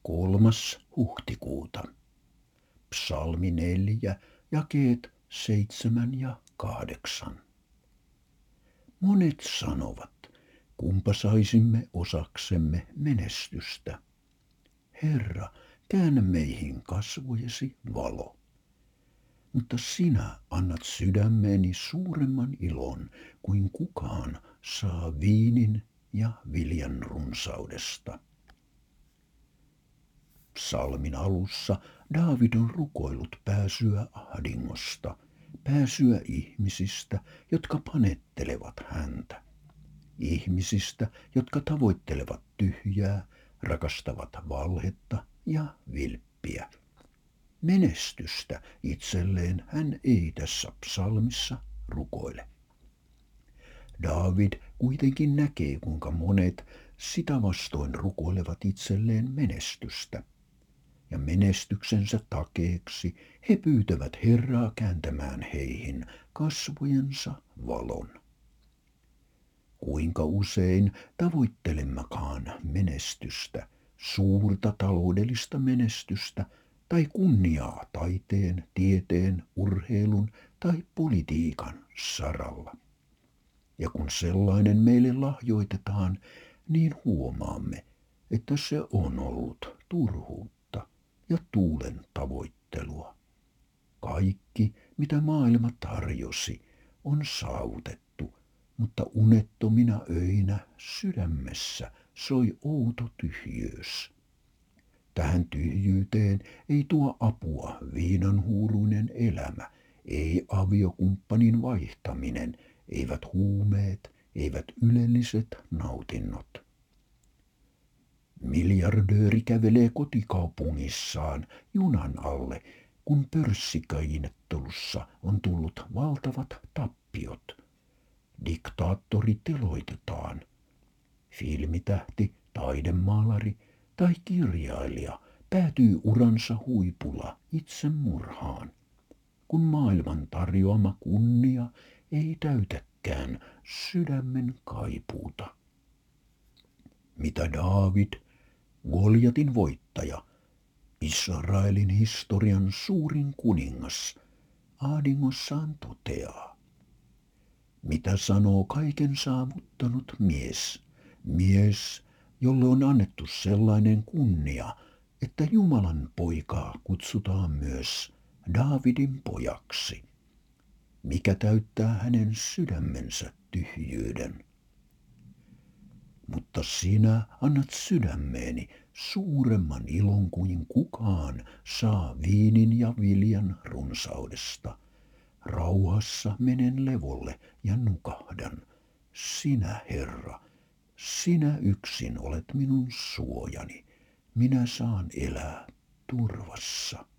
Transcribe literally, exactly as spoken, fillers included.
kolmas huhtikuuta. Psalmi neljä, jakeet seitsemän ja kahdeksan. Monet sanovat, kumpa saisimme osaksemme menestystä. Herra, käännä meihin kasvojesi valo. Mutta sinä annat sydämeeni suuremman ilon kuin kukaan saa viinin ja viljan runsaudesta. Psalmin alussa Daavid on rukoillut pääsyä ahdingosta, pääsyä ihmisistä, jotka panettelevat häntä. Ihmisistä, jotka tavoittelevat tyhjää, rakastavat valhetta ja vilppiä. Menestystä itselleen hän ei tässä psalmissa rukoile. Daavid kuitenkin näkee, kuinka monet sitä vastoin rukoilevat itselleen menestystä. Ja menestyksensä takeeksi he pyytävät Herraa kääntämään heihin kasvojensa valon. Kuinka usein tavoittelemmekaan menestystä, suurta taloudellista menestystä tai kunniaa taiteen, tieteen, urheilun tai politiikan saralla. Ja kun sellainen meille lahjoitetaan, niin huomaamme, että se on ollut turhuutta ja tuulen tavoittelua. Kaikki, mitä maailma tarjosi, on saavutettu, mutta unettomina öinä sydämessä soi outo tyhjyys. Tähän tyhjyyteen ei tuo apua viinanhuuruinen elämä, ei aviokumppanin vaihtaminen, eivät huumeet, eivät ylelliset nautinnot. Miljardööri kävelee kotikaupungissaan junan alle, kun pörssikeinottelussa on tullut valtavat tappiot. Diktaattori teloitetaan. Filmitähti, taidemaalari tai kirjailija päätyy uransa huipulla itsemurhaan, kun maailman tarjoama kunnia ei täytäkään sydämen kaipuuta. Mitä Daavid, Goljatin voittaja, Israelin historian suurin kuningas, ahdingossaan toteaa? Mitä sanoo kaiken saavuttanut mies, mies, jolle on annettu sellainen kunnia, että Jumalan poikaa kutsutaan myös Daavidin pojaksi? Mikä täyttää hänen sydämensä tyhjyyden? Mutta sinä annat sydämeeni suuremman ilon kuin kukaan saa viinin ja viljan runsaudesta. Rauhassa menen levolle ja nukahdan. Sinä, Herra, sinä yksin olet minun suojani. Minä saan elää turvassa.